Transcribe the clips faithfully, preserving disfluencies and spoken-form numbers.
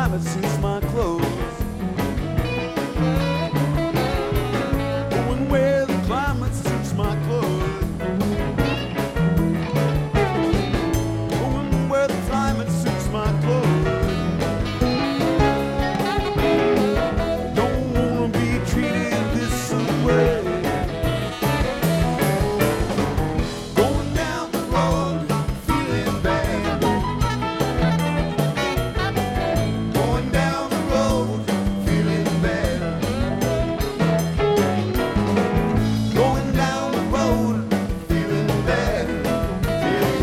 climate suits my clothes. Going where the climate suits my clothes. Going where the climate suits my clothes. Don't wanna be treated this way. Going down the road, feeling bad. Going down the road, feeling bad. Going down the road, feeling bad. Feeling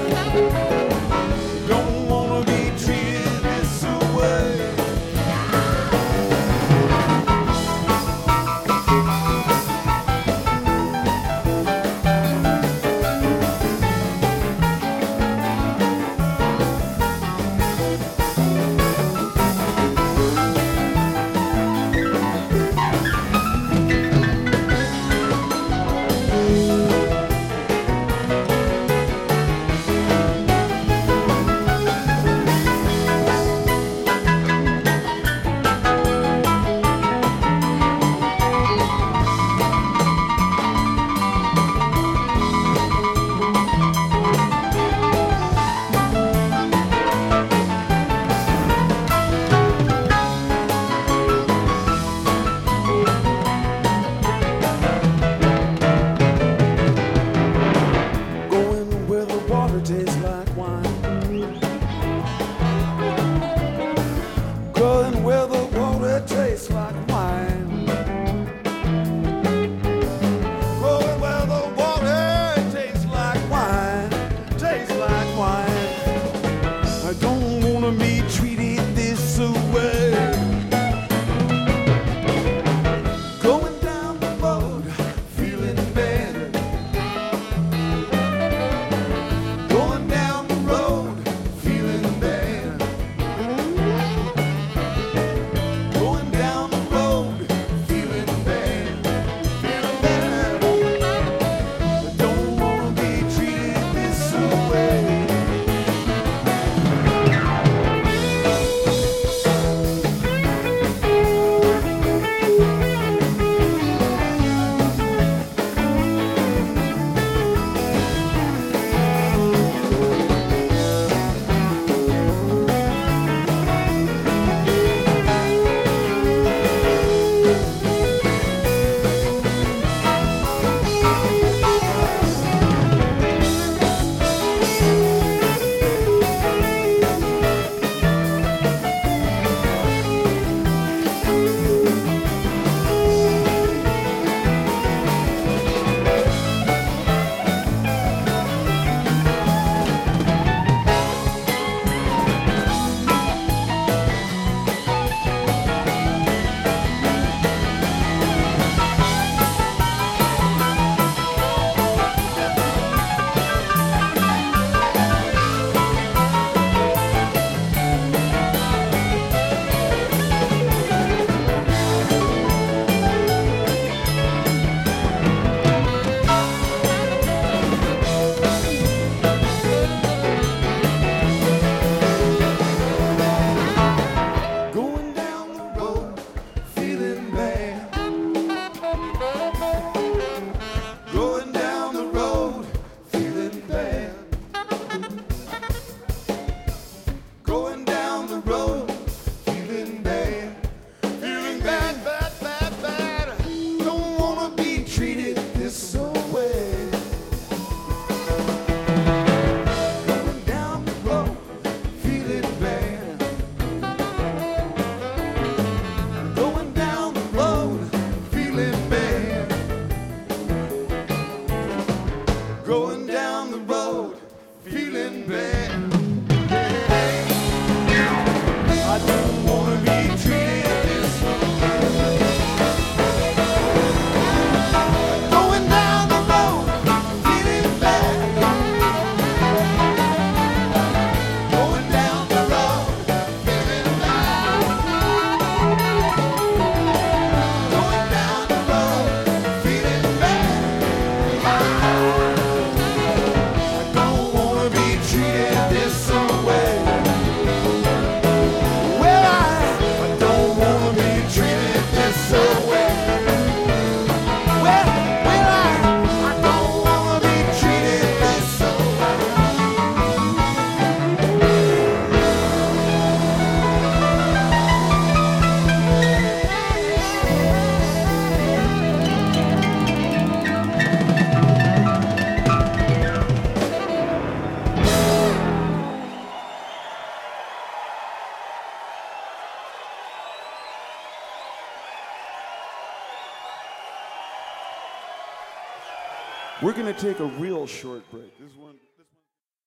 bad. Don't wanna be treated this way. Going where the water tastes like wine. Going where the water tastes like wine. Going where the water tastes like wine. Tastes like wine. I don't wanna be treated this way. Going down the road, feeling bad. Going down the road, feeling bad. Going down the road, feeling bad. Feeling bad. I don't wanna be treated this way. Going down the road, feeling bad. Going down the road, feeling bad. Going down the road, feeling bad. Feeling bad, bad, bad, bad. Don't wanna be treated this way. Going down the road, feeling bad. Going down the road, feeling bad. Going down the road, feeling bad. I don't wanna be treated this way. Going down the road, feeling bad. Going down the road, feeling bad. Going down the road, feeling bad. I don't wanna be treated this way. Well, We're gonna take a real short break. This is one.